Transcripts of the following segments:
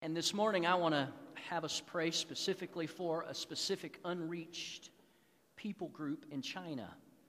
And this morning I want to have us pray specifically for a specific unreached people group in China.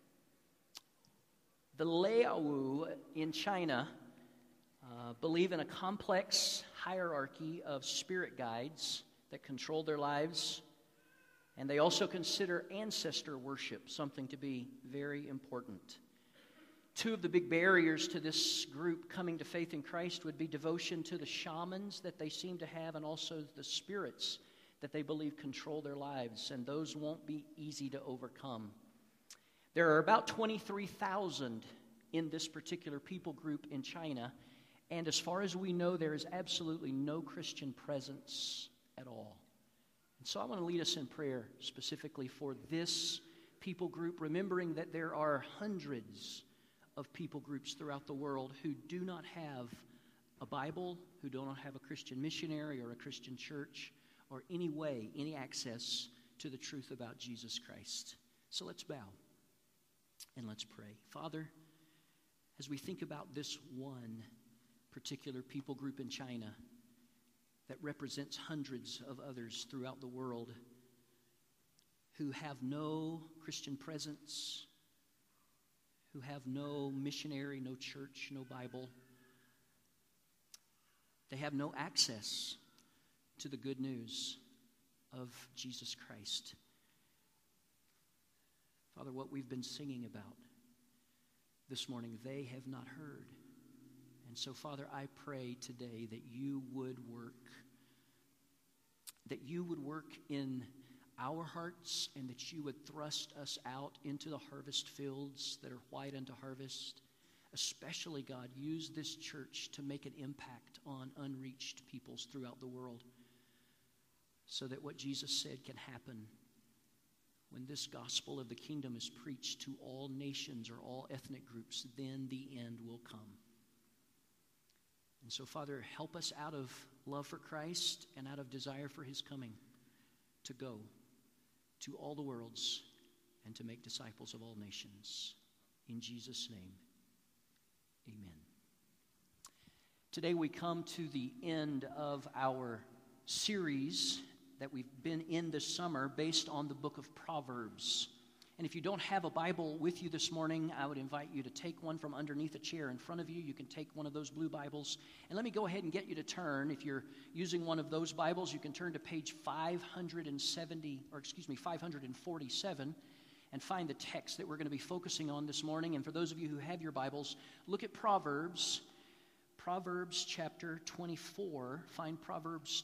The Liao in China believe in a complex hierarchy of spirit guides that control their lives, and they also consider ancestor worship something to be very important. Two of the big barriers to this group coming to faith in Christ would be devotion to the shamans that they seem to have and also the spirits that they believe control their lives, and those won't be easy to overcome. There are about 23,000 in this particular people group in China, and as far as we know, there is absolutely no Christian presence at all. And so I want to lead us in prayer specifically for this people group, remembering that there are hundreds of people groups throughout the world who do not have a Bible, who do not have a Christian missionary or a Christian church, or any way, any access to the truth about Jesus Christ. So let's bow and let's pray. Father, as we think about this one particular people group in China that represents hundreds of others throughout the world who have no Christian presence, who have no missionary, no church, no Bible. They have no access to the good news of Jesus Christ. Father, what we've been singing about this morning, they have not heard. And so, Father, I pray today that you would work in our hearts, and that you would thrust us out into the harvest fields that are white unto harvest. Especially, God, use this church to make an impact on unreached peoples throughout the world, so that what Jesus said can happen when this gospel of the kingdom is preached to all nations or all ethnic groups. Then the end will come. And so, Father, help us out of love for Christ and out of desire for his coming to go to all the worlds and to make disciples of all nations. In Jesus' name, amen. Today we come to the end of our series that we've been in this summer based on the book of Proverbs. And if you don't have a Bible with you this morning, I would invite you to take one from underneath a chair in front of you. You can take one of those blue Bibles. And let me go ahead and get you to turn. If you're using one of those Bibles, you can turn to page 547 and find the text that we're going to be focusing on this morning. And for those of you who have your Bibles, look at Proverbs chapter 24. Find Proverbs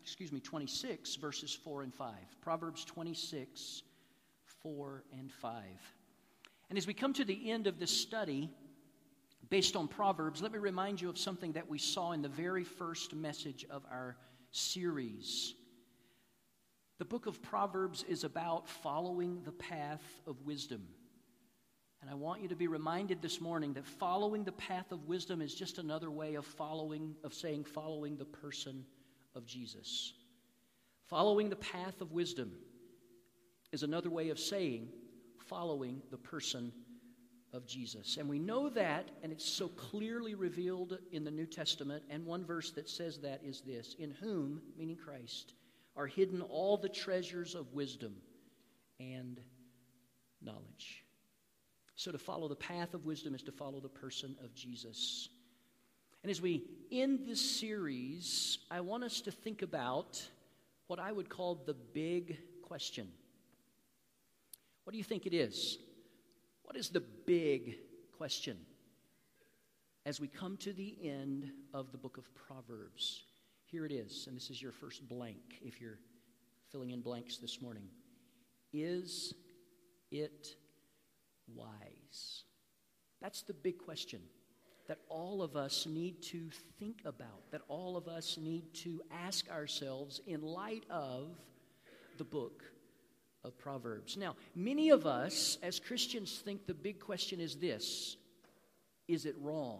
26, verses 4 and 5. Proverbs 26, 4 and 5. And as we come to the end of this study based on Proverbs, let me remind you of something that we saw in the very first message of our series. The book of Proverbs is about following the path of wisdom. And I want you to be reminded this morning that following the path of wisdom is just another way of following the person of Jesus. Following the path of wisdom is another way of saying following the person of Jesus. And we know that, and it's so clearly revealed in the New Testament, and one verse that says that is this: in whom, meaning Christ, are hidden all the treasures of wisdom and knowledge. So to follow the path of wisdom is to follow the person of Jesus. And as we end this series, I want us to think about what I would call the big question. What do you think it is? What is the big question as we come to the end of the book of Proverbs? Here it is, and this is your first blank if you're filling in blanks this morning. Is it wise? That's the big question that all of us need to think about, that all of us need to ask ourselves in light of the book of Proverbs. Now, many of us as Christians think the big question is this: is it wrong?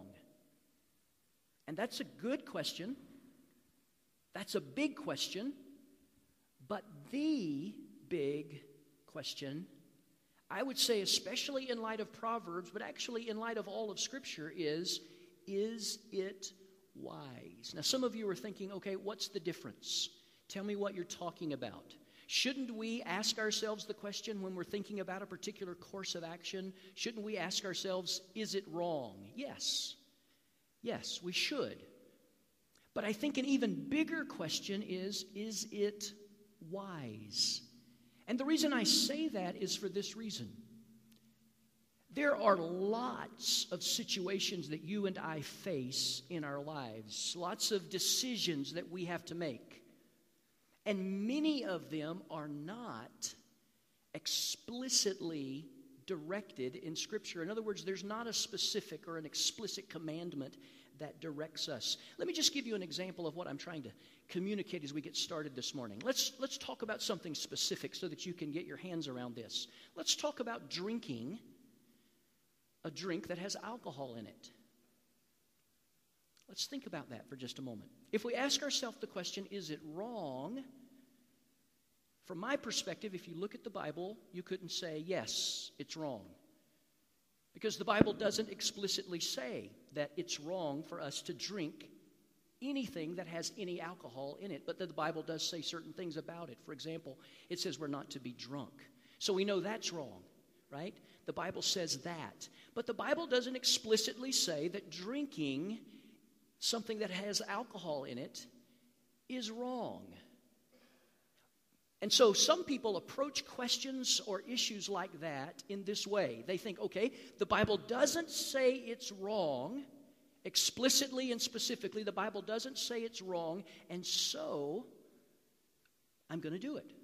And that's a good question. That's a big question. But the big question, I would say, especially in light of Proverbs, but actually in light of all of Scripture, is it wise. Now, some of you are thinking, okay, what's the difference? Tell me what you're talking about. Shouldn't we ask ourselves the question when we're thinking about a particular course of action? Shouldn't we ask ourselves, is it wrong? Yes. Yes, we should. But I think an even bigger question is it wise? And the reason I say that is for this reason. There are lots of situations that you and I face in our lives, lots of decisions that we have to make. And many of them are not explicitly directed in Scripture. In other words, there's not a specific or an explicit commandment that directs us. Let me just give you an example of what I'm trying to communicate as we get started this morning. Let's talk about something specific so that you can get your hands around this. Let's talk about drinking a drink that has alcohol in it. Let's think about that for just a moment. If we ask ourselves the question, is it wrong? From my perspective, if you look at the Bible, you couldn't say, yes, it's wrong. Because the Bible doesn't explicitly say that it's wrong for us to drink anything that has any alcohol in it. But the Bible does say certain things about it. For example, it says we're not to be drunk. So we know that's wrong, right? The Bible says that. But the Bible doesn't explicitly say that drinking something that has alcohol in it is wrong. And so some people approach questions or issues like that in this way. They think, okay, the Bible doesn't say it's wrong, explicitly and specifically. The Bible doesn't say it's wrong, and so I'm going to do it.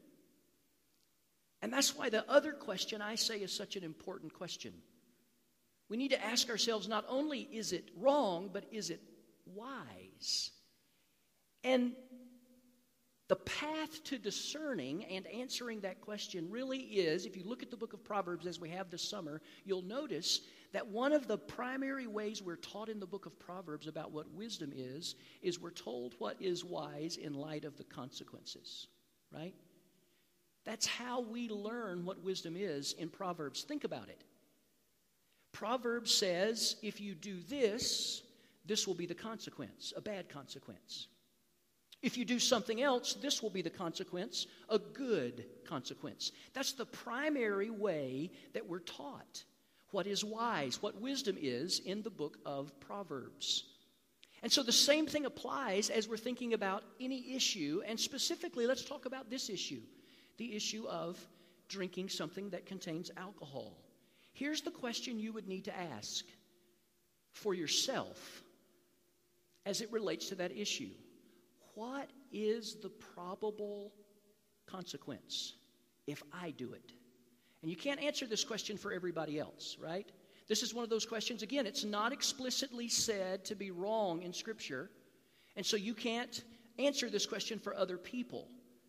And that's why the other question I say is such an important question. We need to ask ourselves, not only is it wrong, but is it wise? And the path to discerning and answering that question really is, if you look at the book of Proverbs as we have this summer, you'll notice that one of the primary ways we're taught in the book of Proverbs about what wisdom is we're told what is wise in light of the consequences, right? That's how we learn what wisdom is in Proverbs. Think about it. Proverbs says, if you do this, this will be the consequence, a bad consequence. If you do something else, this will be the consequence, a good consequence. That's the primary way that we're taught what is wise, what wisdom is in the book of Proverbs. And so the same thing applies as we're thinking about any issue, and specifically, let's talk about this issue, the issue of drinking something that contains alcohol. Here's the question you would need to ask for yourself as it relates to that issue. What is the probable consequence if I do it? And you can't answer this question for everybody else, right? This is one of those questions, again, it's not explicitly said to be wrong in Scripture, and so you can't answer this question for other people.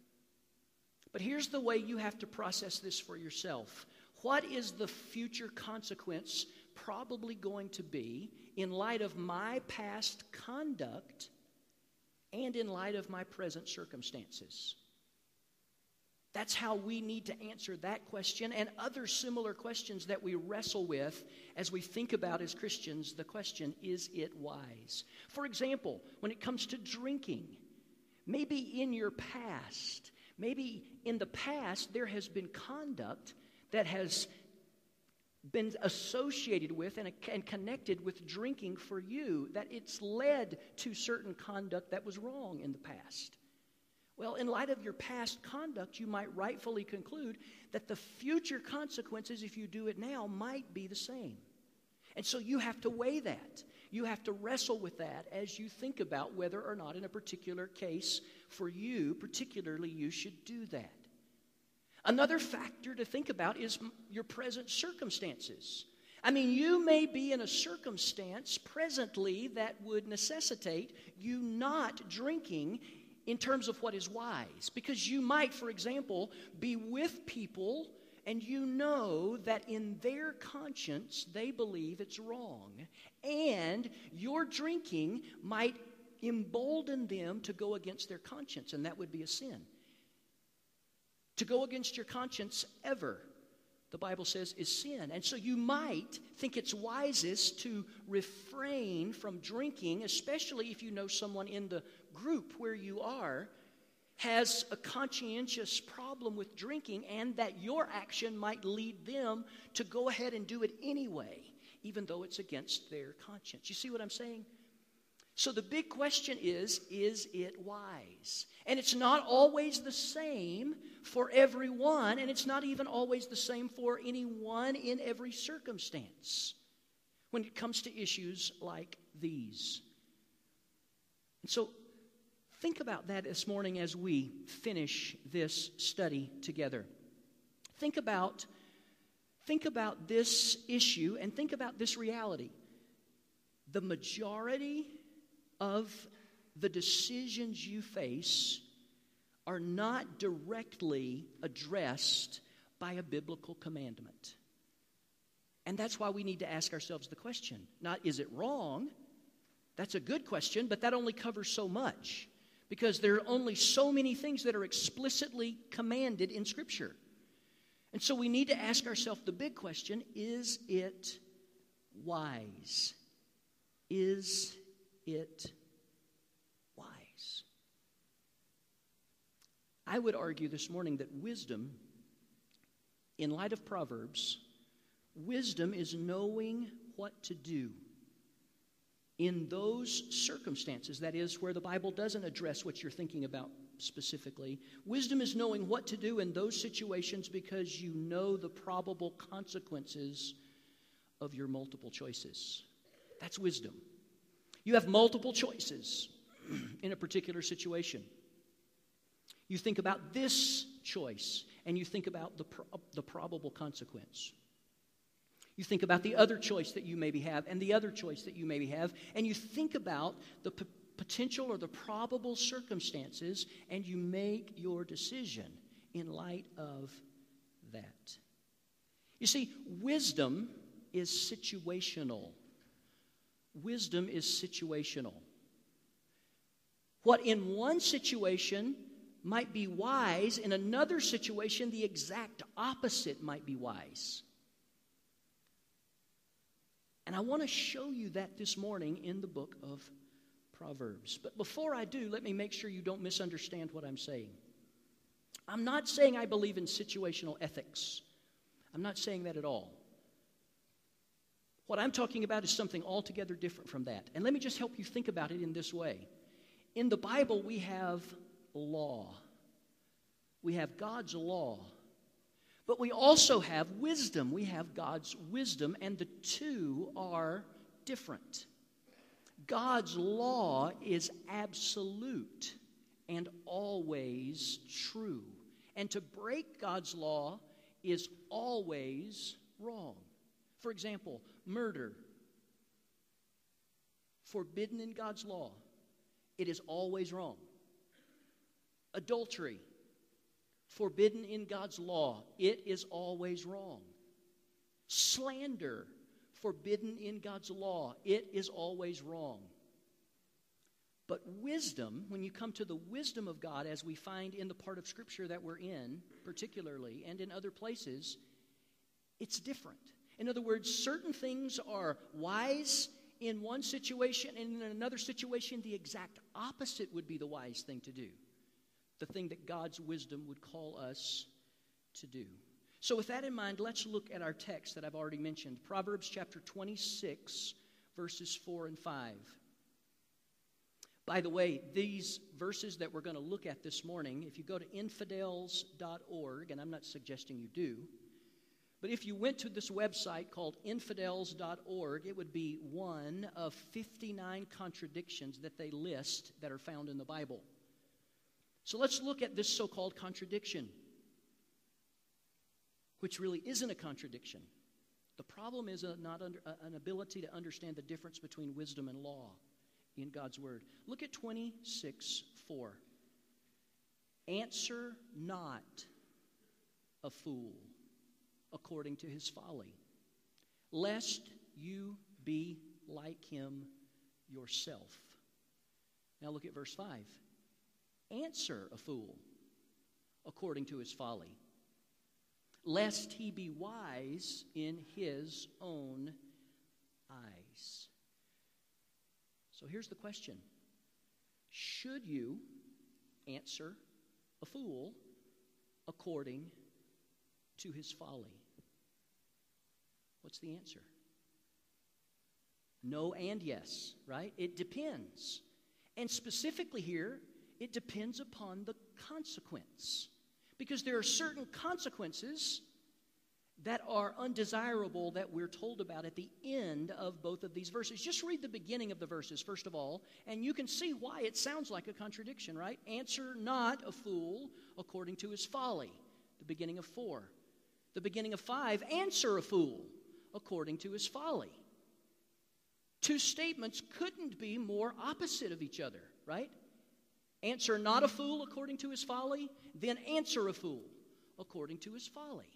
But here's the way you have to process this for yourself. What is the future consequence probably going to be in light of my past conduct and in light of my present circumstances? That's how we need to answer that question and other similar questions that we wrestle with as we think about as Christians the question, is it wise? For example, when it comes to drinking, maybe in your past, maybe in the past there has been conduct that has been associated with and connected with drinking for you, that it's led to certain conduct that was wrong in the past. Well, in light of your past conduct, you might rightfully conclude that the future consequences, if you do it now, might be the same. And so you have to weigh that. You have to wrestle with that as you think about whether or not in a particular case for you, particularly, you should do that. Another factor to think about is your present circumstances. I mean, you may be in a circumstance presently that would necessitate you not drinking in terms of what is wise. Because you might, for example, be with people and you know that in their conscience they believe it's wrong. And your drinking might embolden them to go against their conscience, and that would be a sin. To go against your conscience ever the Bible says, is sin. And so you might think it's wisest to refrain from drinking, especially if you know someone in the group where you are has a conscientious problem with drinking, and that your action might lead them to go ahead and do it anyway, even though it's against their conscience. You see what I'm saying? So the big question is it wise? And it's not always the same for everyone, and it's not even always the same for anyone in every circumstance when it comes to issues like these. And so think about that this morning as we finish this study together. Think about this issue and think about this reality. The majority of the decisions you face are not directly addressed by a biblical commandment. And that's why we need to ask ourselves the question, not is it wrong? That's a good question, but that only covers so much, because there are only so many things that are explicitly commanded in Scripture. And so we need to ask ourselves the big question, is it wise? Is it wise? I would argue this morning that wisdom, in light of Proverbs, wisdom is knowing what to do in those circumstances, that is, where the Bible doesn't address what you're thinking about specifically. Wisdom is knowing what to do in those situations because you know the probable consequences of your multiple choices. That's wisdom. You have multiple choices in a particular situation. You think about this choice, and you think about the probable consequence. You think about the other choice that you maybe have, and the other choice that you maybe have, and you think about the potential or the probable circumstances, and you make your decision in light of that. You see, wisdom is situational. Wisdom is situational. What in one situation might be wise, in another situation, the exact opposite might be wise. And I want to show you that this morning in the book of Proverbs. But before I do, let me make sure you don't misunderstand what I'm saying. I'm not saying I believe in situational ethics. I'm not saying that at all. What I'm talking about is something altogether different from that. And let me just help you think about it in this way. In the Bible, we have law. We have God's law. But we also have wisdom. We have God's wisdom, and the two are different. God's law is absolute and always true. And to break God's law is always wrong. For example, murder, forbidden in God's law, it is always wrong. Adultery, forbidden in God's law, it is always wrong. Slander, forbidden in God's law, it is always wrong. But wisdom, when you come to the wisdom of God, as we find in the part of Scripture that we're in, particularly, and in other places, it's different. In other words, certain things are wise in one situation, and in another situation, the exact opposite would be the wise thing to do. The thing that God's wisdom would call us to do. So with that in mind, let's look at our text that I've already mentioned. Proverbs chapter 26, verses 4 and 5. By the way, these verses that we're going to look at this morning, if you go to infidels.org, and I'm not suggesting you do, but if you went to this website called infidels.org, it would be one of 59 contradictions that they list that are found in the Bible. So let's look at this so-called contradiction, which really isn't a contradiction. The problem is not an ability to understand the difference between wisdom and law in God's Word. Look at 26:4. Answer not a fool according to his folly, lest you be like him yourself. Now look at verse 5. Answer a fool according to his folly, lest he be wise in his own eyes. So here's the question. Should you answer a fool according to his folly? What's the answer? No and yes, right? It depends. And specifically here, it depends upon the consequence. Because there are certain consequences that are undesirable that we're told about at the end of both of these verses. Just read the beginning of the verses, first of all, and you can see why it sounds like a contradiction, right? Answer not a fool according to his folly, the beginning of 4. The beginning of 5, answer a fool according to his folly. Two statements couldn't be more opposite of each other, right? Answer not a fool according to his folly, then answer a fool according to his folly.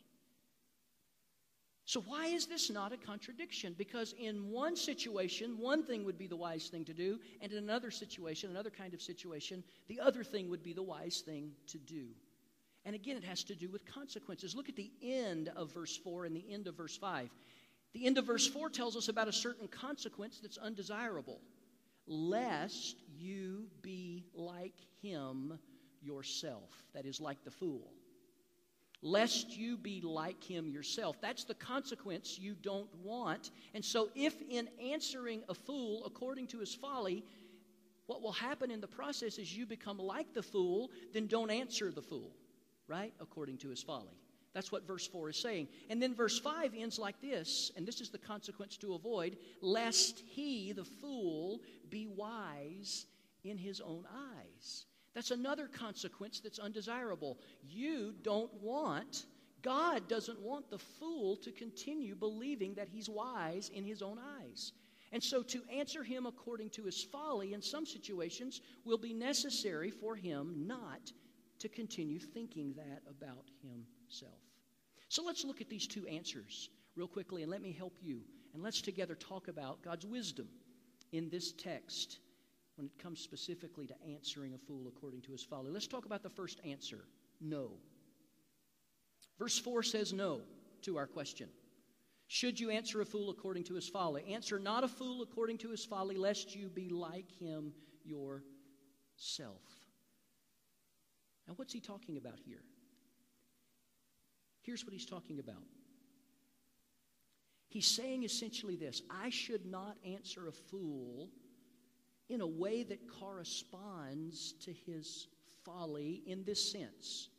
So why is this not a contradiction? Because in one situation, one thing would be the wise thing to do, and in another situation, another kind of situation, the other thing would be the wise thing to do. And again, it has to do with consequences. Look at the end of verse 4 and the end of verse 5. The end of verse 4 tells us about a certain consequence that's undesirable. Lest you be like him yourself. That is, like the fool. Lest you be like him yourself. That's the consequence you don't want. And so if in answering a fool according to his folly, what will happen in the process is you become like the fool, then don't answer the fool, right? According to his folly. That's what verse 4 is saying. And then verse 5 ends like this, and this is the consequence to avoid, lest he, the fool, be wise in his own eyes. That's another consequence that's undesirable. You don't want, God doesn't want the fool to continue believing that he's wise in his own eyes. And so to answer him according to his folly in some situations will be necessary for him not to continue thinking that about himself. So let's look at these two answers real quickly, and let me help you. And let's together talk about God's wisdom in this text when it comes specifically to answering a fool according to his folly. Let's talk about the first answer, no. Verse 4 says no to our question. Should you answer a fool according to his folly? Answer not a fool according to his folly, lest you be like him yourself. Now, what's he talking about here? Here's what he's talking about. He's saying essentially this: I should not answer a fool in a way that corresponds to his folly in this sense.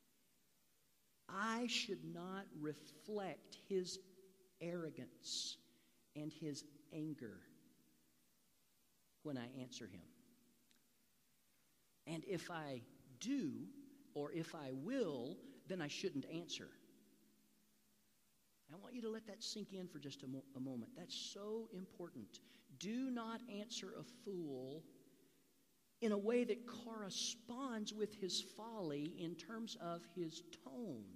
I should not reflect his arrogance and his anger when I answer him. And if I do, or if I will, then I shouldn't answer. I want you to let that sink in for just a moment. That's so important. Do not answer a fool in a way that corresponds with his folly in terms of his tone,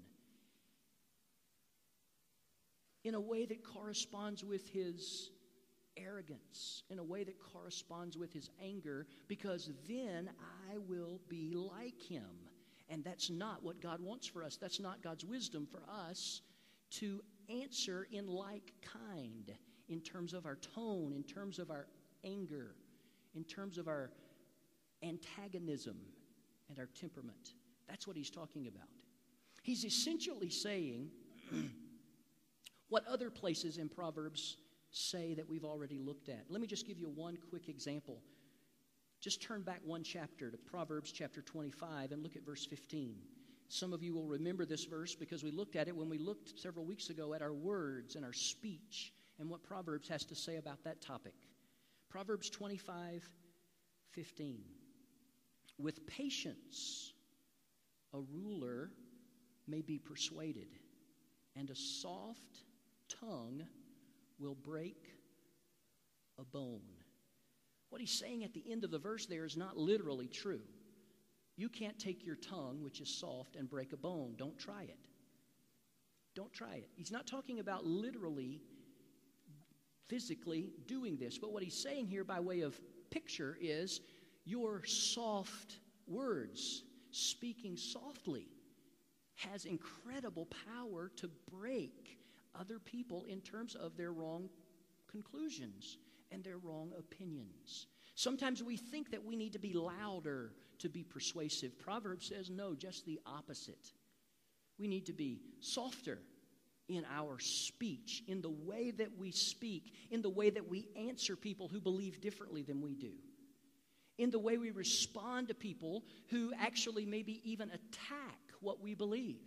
in a way that corresponds with his arrogance, in a way that corresponds with his anger, because then I will be like him. And that's not what God wants for us. That's not God's wisdom for us to answer in like kind, in terms of our tone, in terms of our anger, in terms of our antagonism and our temperament. That's what he's talking about. He's essentially saying what other places in Proverbs say that we've already looked at. Let me just give you one quick example. Just turn back one chapter to Proverbs chapter 25 and look at verse 15. Some of you will remember this verse because we looked at it when we looked several weeks ago at our words and our speech and what Proverbs has to say about that topic. Proverbs 25:15. With patience, a ruler may be persuaded, and a soft tongue will break a bone. What he's saying at the end of the verse there is not literally true. You can't take your tongue, which is soft, and break a bone. Don't try it. Don't try it. He's not talking about literally, physically doing this. But what he's saying here by way of picture is your soft words, speaking softly, has incredible power to break other people in terms of their wrong conclusions and their wrong opinions. Sometimes we think that we need to be louder to be persuasive. Proverbs says no, just the opposite. We need to be softer in our speech, in the way that we speak, in the way that we answer people who believe differently than we do, in the way we respond to people who actually maybe even attack what we believe.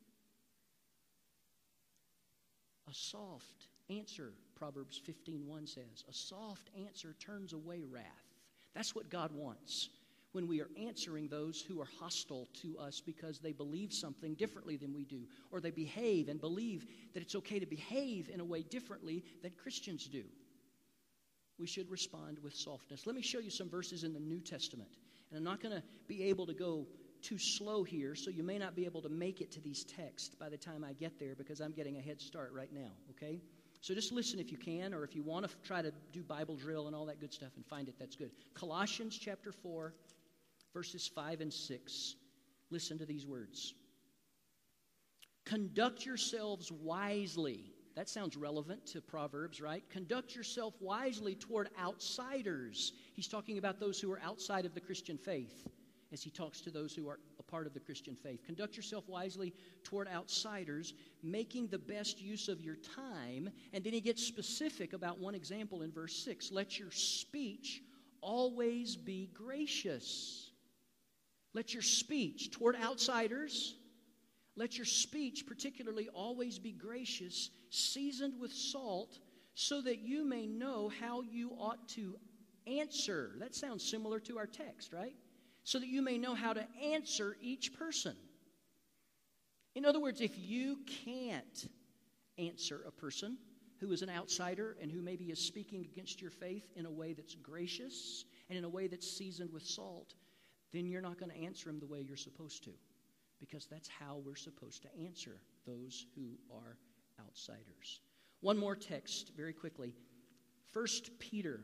A soft answer, Proverbs 15:1 says, a soft answer turns away wrath. That's what God wants when we are answering those who are hostile to us because they believe something differently than we do, or they behave and believe that it's okay to behave in a way differently than Christians do. We should respond with softness. Let me show you some verses in the New Testament. And I'm not going to be able to go too slow here, so you may not be able to make it to these texts by the time I get there because I'm getting a head start right now, okay? So just listen if you can, or if you want to try to do Bible drill and all that good stuff and find it, that's good. Colossians chapter 4, verses 5 and 6. Listen to these words. Conduct yourselves wisely. That sounds relevant to Proverbs, right? Conduct yourself wisely toward outsiders. He's talking about those who are outside of the Christian faith as he talks to those who are a part of the Christian faith. Conduct yourself wisely toward outsiders, making the best use of your time. And then he gets specific about one example in verse 6. Let your speech always be gracious. Let your speech toward outsiders, let your speech particularly always be gracious, seasoned with salt, so that you may know how you ought to answer. That sounds similar to our text, right? So that you may know how to answer each person. In other words, if you can't answer a person who is an outsider and who maybe is speaking against your faith in a way that's gracious and in a way that's seasoned with salt, then you're not going to answer them the way you're supposed to, because that's how we're supposed to answer those who are outsiders. One more text very quickly. 1 Peter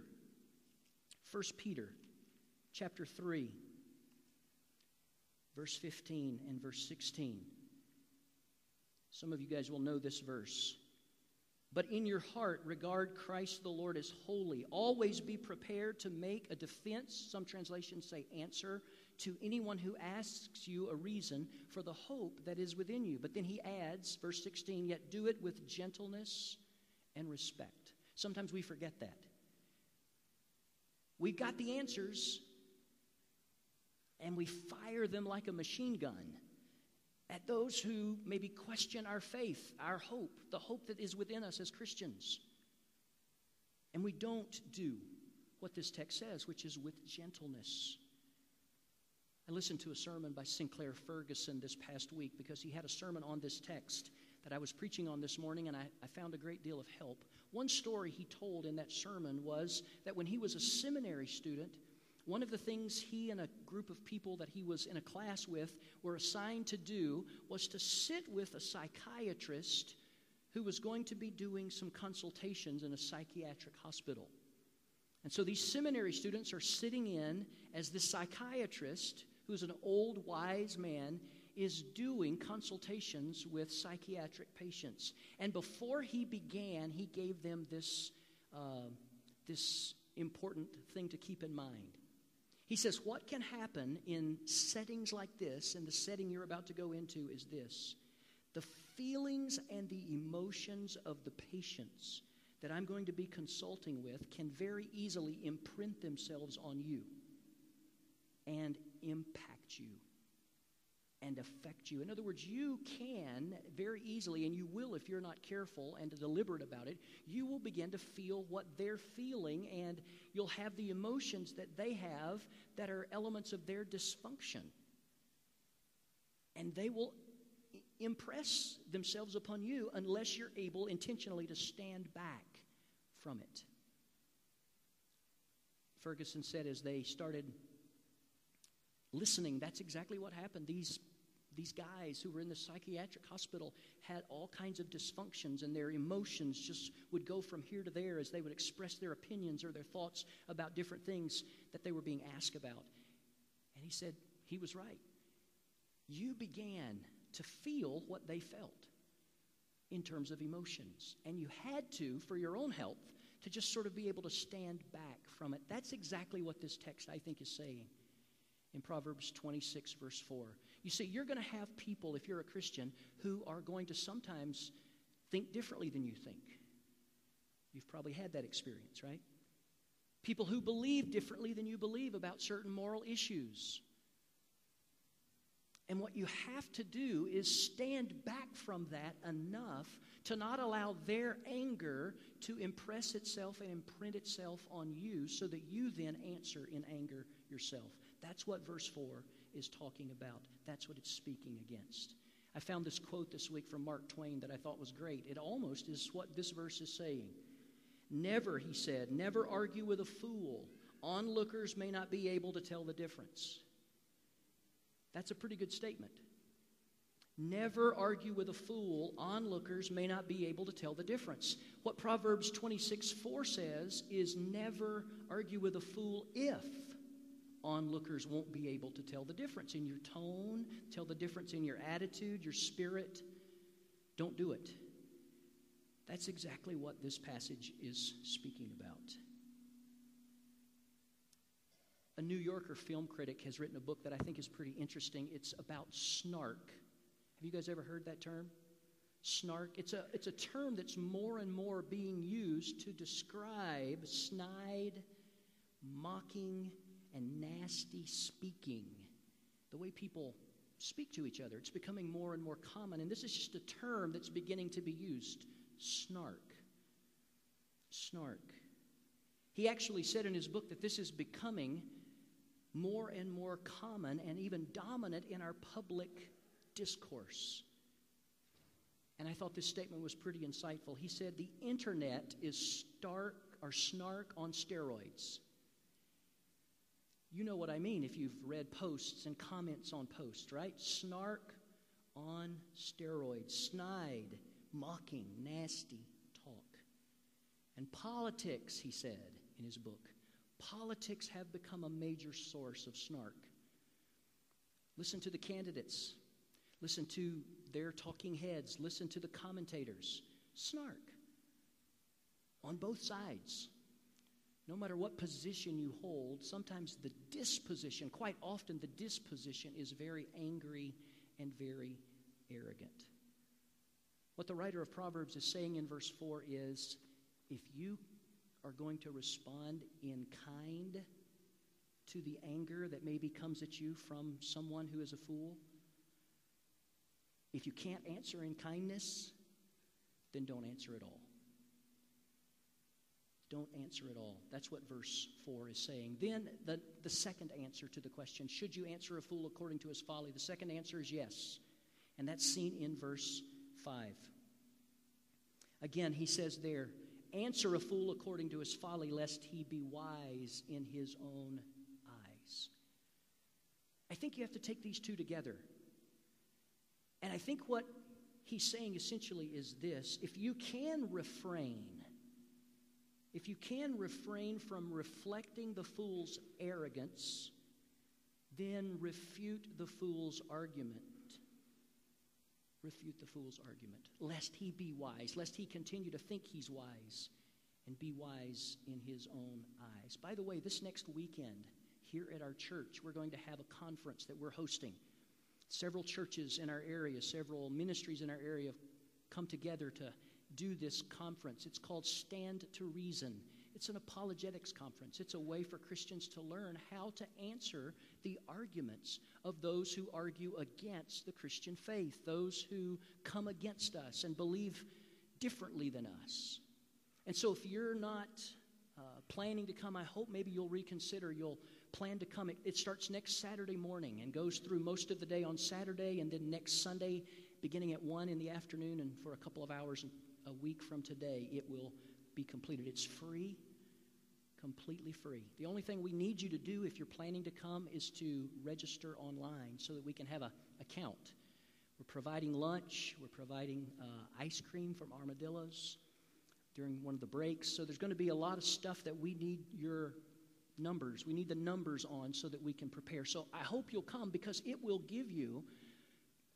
chapter 3, verse 15 and verse 16. Some of you guys will know this verse. But in your heart, regard Christ the Lord as holy. Always be prepared to make a defense, some translations say answer, to anyone who asks you a reason for the hope that is within you. But then he adds, verse 16, yet do it with gentleness and respect. Sometimes we forget that. We've got the answers, and we fire them like a machine gun at those who maybe question our faith, our hope, the hope that is within us as Christians. And we don't do what this text says, which is with gentleness. I listened to a sermon by Sinclair Ferguson this past week because he had a sermon on this text that I was preaching on this morning, and I found a great deal of help. One story he told in that sermon was that when he was a seminary student, one of the things he and a group of people that he was in a class with were assigned to do was to sit with a psychiatrist who was going to be doing some consultations in a psychiatric hospital. And so these seminary students are sitting in as this psychiatrist, who's an old, wise man, is doing consultations with psychiatric patients. And before he began, he gave them this important thing to keep in mind. He says, what can happen in settings like this, and the setting you're about to go into is this: the feelings and the emotions of the patients that I'm going to be consulting with can very easily imprint themselves on you and impact you and affect you. In other words, you can very easily, and you will if you're not careful and deliberate about it, you will begin to feel what they're feeling, and you'll have the emotions that they have that are elements of their dysfunction. And they will impress themselves upon you unless you're able intentionally to stand back from it. Ferguson said as they started listening, that's exactly what happened. These guys who were in the psychiatric hospital had all kinds of dysfunctions, and their emotions just would go from here to there as they would express their opinions or their thoughts about different things that they were being asked about. And he said he was right. You began to feel what they felt in terms of emotions. And you had to, for your own health, to just sort of be able to stand back from it. That's exactly what this text, I think, is saying in Proverbs 26, verse 4. You see, you're going to have people, if you're a Christian, who are going to sometimes think differently than you think. You've probably had that experience, right? People who believe differently than you believe about certain moral issues. And what you have to do is stand back from that enough to not allow their anger to impress itself and imprint itself on you so that you then answer in anger yourself. That's what verse 4 is talking about. That's what it's speaking against. I found this quote this week from Mark Twain that I thought was great. It almost is what this verse is saying. Never, he said, never argue with a fool. Onlookers may not be able to tell the difference. That's a pretty good statement. Never argue with a fool. Onlookers may not be able to tell the difference. What Proverbs 26:4 says is never argue with a fool if onlookers won't be able to tell the difference in your tone, tell the difference in your attitude, your spirit. Don't do it. That's exactly what this passage is speaking about. A New Yorker film critic has written a book that I think is pretty interesting. It's about snark. Have you guys ever heard that term? Snark. It's a term that's more and more being used to describe snide, mocking, and nasty speaking. The way people speak to each other. It's becoming more and more common. And this is just a term that's beginning to be used. Snark. Snark. He actually said in his book that this is becoming more and more common and even dominant in our public discourse. And I thought this statement was pretty insightful. He said the internet is snark on steroids. You know what I mean if you've read posts and comments on posts, right? Snark on steroids. Snide, mocking, nasty talk. And politics, he said in his book, politics have become a major source of snark. Listen to the candidates. Listen to their talking heads. Listen to the commentators. Snark on both sides. No matter what position you hold, sometimes the disposition, quite often the disposition is very angry and very arrogant. What the writer of Proverbs is saying in verse 4 is, if you are going to respond in kind to the anger that maybe comes at you from someone who is a fool, if you can't answer in kindness, then don't answer at all. Don't answer at all. That's what verse 4 is saying. Then the second answer to the question, should you answer a fool according to his folly? The second answer is yes. And that's seen in verse 5. Again, he says there, answer a fool according to his folly, lest he be wise in his own eyes. I think you have to take these two together. And I think what he's saying essentially is this. If you can refrain from reflecting the fool's arrogance, then refute the fool's argument. Refute the fool's argument, lest he be wise, lest he continue to think he's wise and be wise in his own eyes. By the way, this next weekend here at our church, we're going to have a conference that we're hosting. Several churches in our area, several ministries in our area have come together to do this conference. It's called Stand to Reason. It's an apologetics conference. It's a way for Christians to learn how to answer the arguments of those who argue against the Christian faith, those who come against us and believe differently than us. And so if you're not planning to come, I hope maybe you'll reconsider. You'll plan to come. It starts next Saturday morning and goes through most of the day on Saturday, and then next Sunday, beginning at 1 in the afternoon and for a couple of hours a week from today, it will be completed. It's free, completely free. The only thing we need you to do if you're planning to come is to register online so that we can have an account. We're providing lunch. We're providing ice cream from Armadillos during one of the breaks. So there's going to be a lot of stuff that we need your numbers. We need the numbers on so that we can prepare. So I hope you'll come because it will give you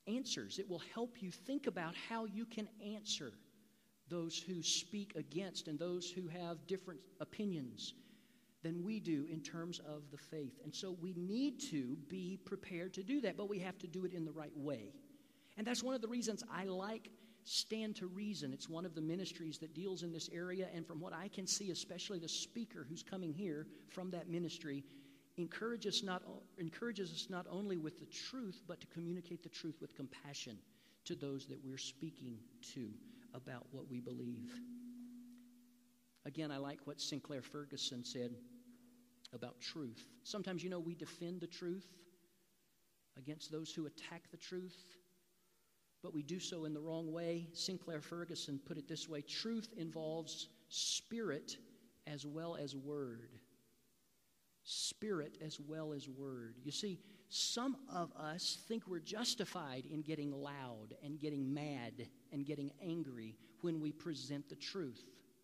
answers. It will help you think about how you can answer those who speak against and those who have different opinions than we do in terms of the faith. And so we need to be prepared to do that, but we have to do it in the right way. And that's one of the reasons I like Stand to Reason. It's one of the ministries that deals in this area, and from what I can see, especially the speaker who's coming here from that ministry, encourages us not only with the truth, but to communicate the truth with compassion to those that we're speaking to about what we believe. Again, I like what Sinclair Ferguson said about truth. Sometimes, we defend the truth against those who attack the truth, but we do so in the wrong way. Sinclair Ferguson put it this way: truth involves spirit as well as word. Spirit as well as word. You see, some of us think we're justified in getting loud and getting mad and getting angry when we present the truth.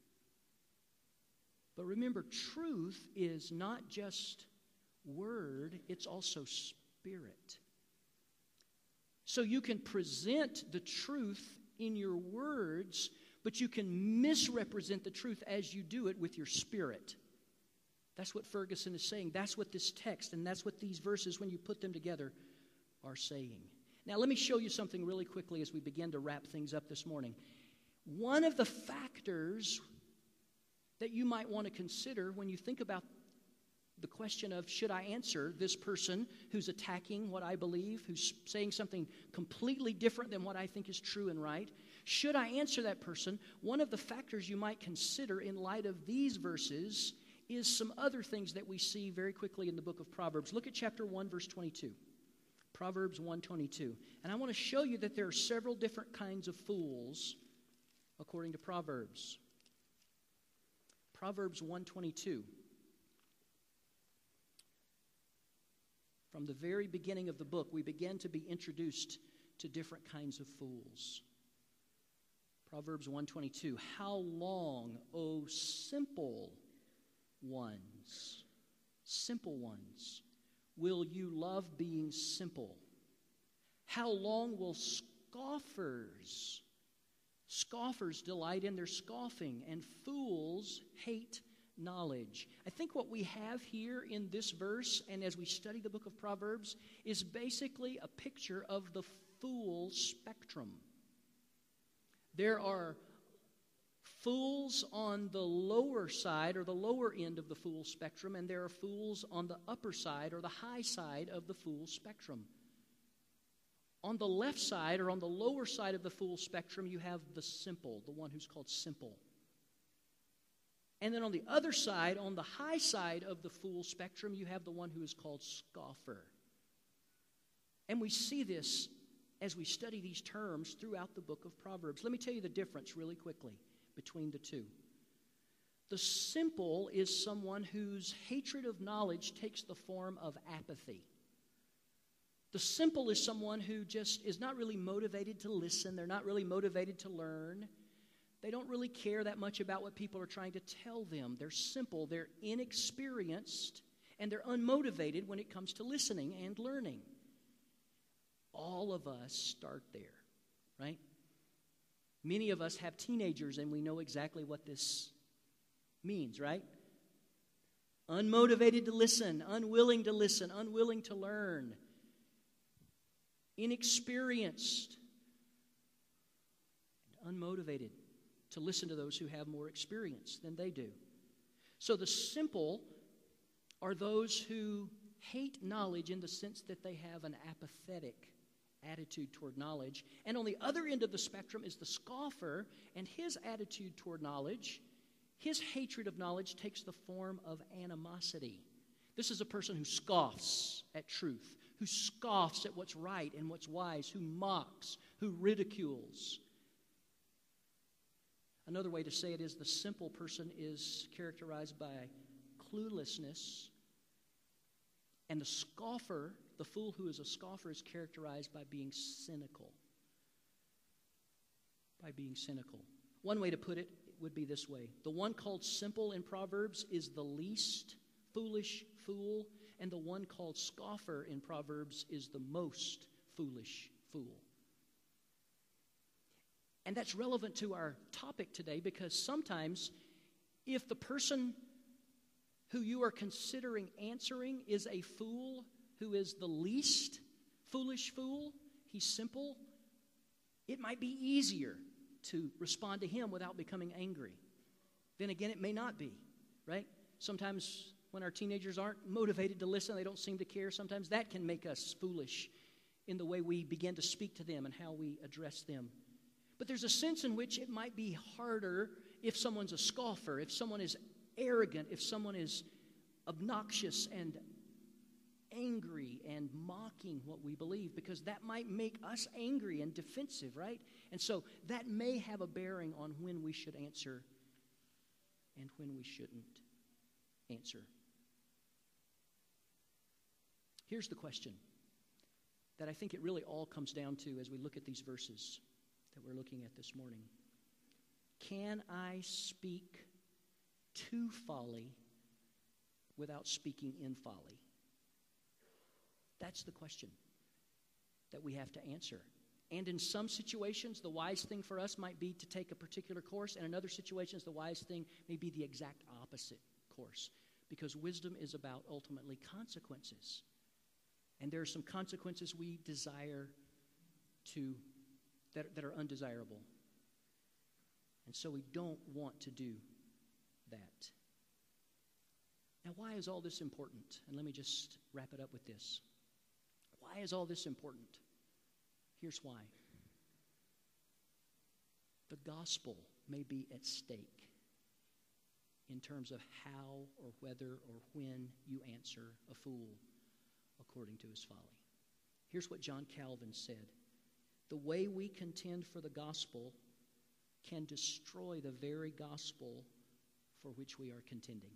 But remember, truth is not just word, it's also spirit. So you can present the truth in your words, but you can misrepresent the truth as you do it with your spirit. That's what Ferguson is saying. That's what this text and that's what these verses, when you put them together, are saying. Now, let me show you something really quickly as we begin to wrap things up this morning. One of the factors that you might want to consider when you think about the question of, should I answer this person who's attacking what I believe, who's saying something completely different than what I think is true and right? Should I answer that person? One of the factors you might consider in light of these verses is some other things that we see very quickly in the book of Proverbs. Look at chapter 1, verse 22. Proverbs 1:22. And I want to show you that there are several different kinds of fools according to Proverbs. Proverbs 1:22. From the very beginning of the book, we begin to be introduced to different kinds of fools. Proverbs 1:22. How long, O simple ones, will you love being simple? How long will scoffers delight in their scoffing, and fools hate knowledge? I think what we have here in this verse, and as we study the book of Proverbs, is basically a picture of the fool spectrum. There are fools on the lower side or the lower end of the fool spectrum, and there are fools on the upper side or the high side of the fool spectrum. On the left side or on the lower side of the fool spectrum, you have the simple, the one who's called simple. And then on the other side, on the high side of the fool spectrum, you have the one who is called scoffer. And we see this as we study these terms throughout the book of Proverbs. Let me tell you the difference really quickly between the two. The simple is someone whose hatred of knowledge takes the form of apathy. The simple is someone who just is not really motivated to listen. They're not really motivated to learn. They don't really care that much about what people are trying to tell them. They're simple, they're inexperienced, and they're unmotivated when it comes to listening and learning. All of us start there, right? Many of us have teenagers, and we know exactly what this means, right? Unmotivated to listen, unwilling to learn, inexperienced, and unmotivated to listen to those who have more experience than they do. So the simple are those who hate knowledge in the sense that they have an apathetic attitude toward knowledge. And on the other end of the spectrum is the scoffer, and his attitude toward knowledge, his hatred of knowledge takes the form of animosity. This is a person who scoffs at truth, who scoffs at what's right and what's wise, who mocks, who ridicules. Another way to say it is the simple person is characterized by cluelessness, and the scoffer, the fool who is a scoffer, is characterized by being cynical. One way to put it would be this way. The one called simple in Proverbs is the least foolish fool, and the one called scoffer in Proverbs is the most foolish fool. And that's relevant to our topic today because sometimes if the person who you are considering answering is a fool who is the least foolish fool, he's simple, it might be easier to respond to him without becoming angry. Then again, it may not be, right? Sometimes when our teenagers aren't motivated to listen, they don't seem to care, sometimes that can make us foolish in the way we begin to speak to them and how we address them. But there's a sense in which it might be harder if someone's a scoffer, if someone is arrogant, if someone is obnoxious and angry and mocking what we believe, because that might make us angry and defensive, right? And so that may have a bearing on when we should answer and when we shouldn't answer. Here's the question that I think it really all comes down to as we look at these verses that we're looking at this morning. Can I speak to folly without speaking in folly? That's the question that we have to answer. And in some situations, the wise thing for us might be to take a particular course, and in other situations, the wise thing may be the exact opposite course, because wisdom is about ultimately consequences. And there are some consequences we desire to that are undesirable. And so we don't want to do that. Now, why is all this important? And let me just wrap it up with this. Why is all this important? Here's why. The gospel may be at stake in terms of how or whether or when you answer a fool according to his folly. Here's what John Calvin said. The way we contend for the gospel can destroy the very gospel for which we are contending.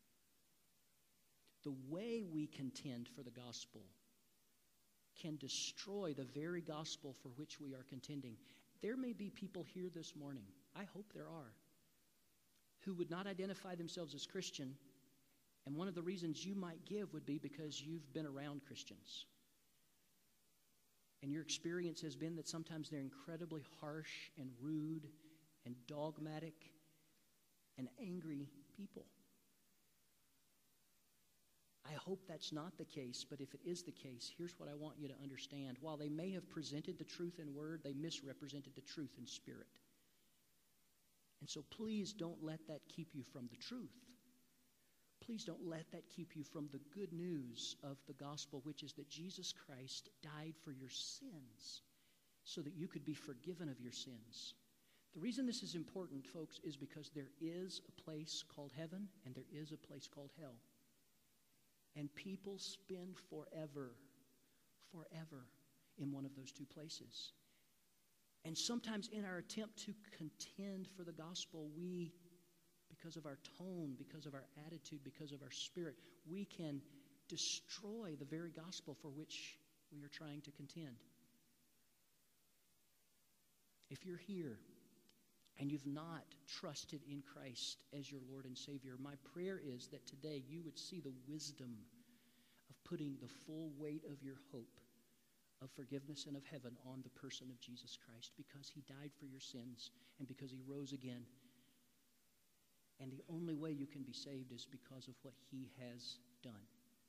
The way we contend for the gospel can destroy the very gospel for which we are contending. There may be people here this morning, I hope there are, who would not identify themselves as Christian, and one of the reasons you might give would be because you've been around Christians. And your experience has been that sometimes they're incredibly harsh and rude and dogmatic and angry people. I hope that's not the case, but if it is the case, here's what I want you to understand. While they may have presented the truth in word, they misrepresented the truth in spirit. And so please don't let that keep you from the truth. Please don't let that keep you from the good news of the gospel, which is that Jesus Christ died for your sins so that you could be forgiven of your sins. The reason this is important, folks, is because there is a place called heaven and there is a place called hell. And people spend forever in one of those two places. And sometimes in our attempt to contend for the gospel, we, because of our tone, because of our attitude, because of our spirit, we can destroy the very gospel for which we are trying to contend. If you're here and you've not trusted in Christ as your Lord and Savior, my prayer is that today you would see the wisdom of putting the full weight of your hope of forgiveness and of heaven on the person of Jesus Christ, because he died for your sins and because he rose again. And the only way you can be saved is because of what he has done.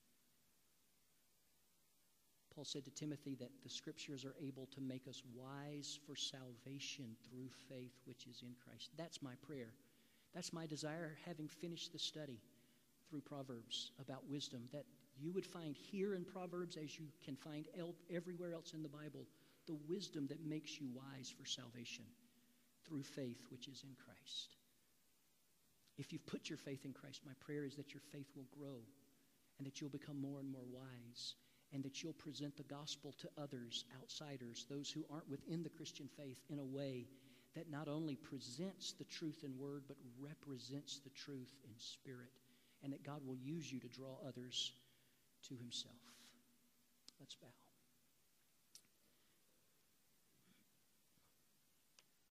Paul said to Timothy that the scriptures are able to make us wise for salvation through faith which is in Christ. That's my prayer. That's my desire, having finished the study through Proverbs about wisdom, that you would find here in Proverbs, as you can find everywhere else in the Bible, the wisdom that makes you wise for salvation through faith which is in Christ. If you've put your faith in Christ, my prayer is that your faith will grow and that you'll become more and more wise, and that you'll present the gospel to others, outsiders, those who aren't within the Christian faith, in a way that not only presents the truth in word, but represents the truth in spirit, and that God will use you to draw others to himself. Let's bow.